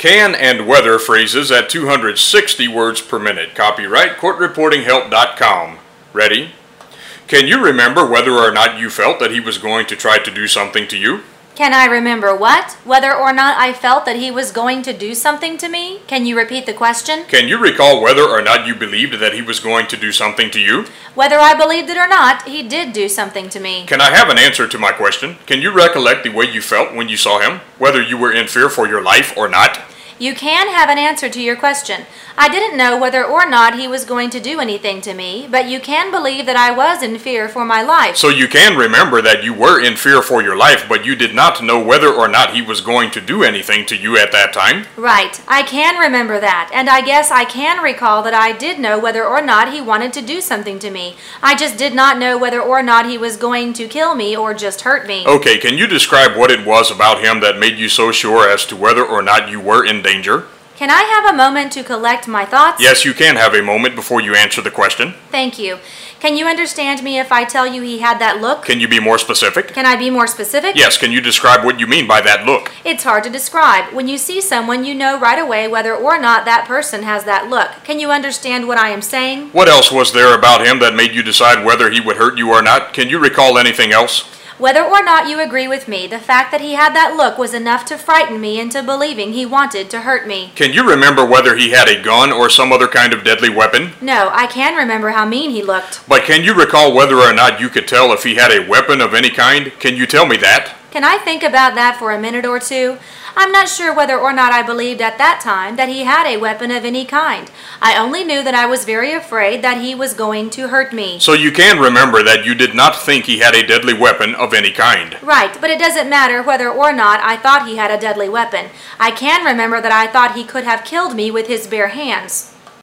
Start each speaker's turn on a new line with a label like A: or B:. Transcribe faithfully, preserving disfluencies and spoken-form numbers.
A: Can and whether phrases at two hundred sixty words per minute. Copyright court reporting help dot com. Ready? Can you remember whether or not you felt that he was going to try to do something to you?
B: Can I remember what? Whether or not I felt that he was going to do something to me? Can you repeat the question?
A: Can you recall whether or not you believed that he was going to do something to you?
B: Whether I believed it or not, he did do something to me.
A: Can I have an answer to my question? Can you recollect the way you felt when you saw him? Whether you were in fear for your life or not?
B: You can have an answer to your question. I didn't know whether or not he was going to do anything to me, but you can believe that I was in fear for my life.
A: So you can remember that you were in fear for your life, but you did not know whether or not he was going to do anything to you at that time?
B: Right. I can remember that, and I guess I can recall that I did know whether or not he wanted to do something to me. I just did not know whether or not he was going to kill me or just hurt me.
A: Okay, can you describe what it was about him that made you so sure as to whether or not you were in danger?
B: Can I have a moment to collect my thoughts?
A: Yes, you can have a moment before you answer the question.
B: Thank you. Can you understand me if I tell you he had that look?
A: Can you be more specific?
B: Can I be more specific?
A: Yes, can you describe what you mean by that look?
B: It's hard to describe. When you see someone, you know right away whether or not that person has that look. Can you understand what I am saying?
A: What else was there about him that made you decide whether he would hurt you or not? Can you recall anything else?
B: Whether or not you agree with me, the fact that he had that look was enough to frighten me into believing he wanted to hurt me.
A: Can you remember whether he had a gun or some other kind of deadly weapon?
B: No, I can remember how mean he looked.
A: But can you recall whether or not you could tell if he had a weapon of any kind? Can you tell me that?
B: Can I think about that for a minute or two? I'm not sure whether or not I believed at that time that he had a weapon of any kind. I only knew that I was very afraid that he was going to hurt me.
A: So you can remember that you did not think he had a deadly weapon of any kind.
B: Right, but it doesn't matter whether or not I thought he had a deadly weapon. I can remember that I thought he could have killed me with his bare hands.